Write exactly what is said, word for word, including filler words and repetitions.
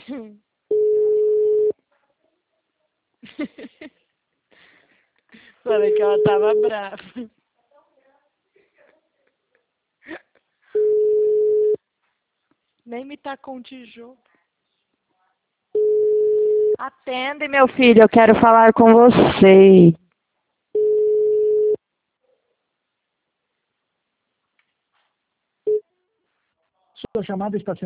Falei que ela tava brava. Nem me tacou um tijolo. Atende, meu filho, eu quero falar com você. Sua chamada está sendo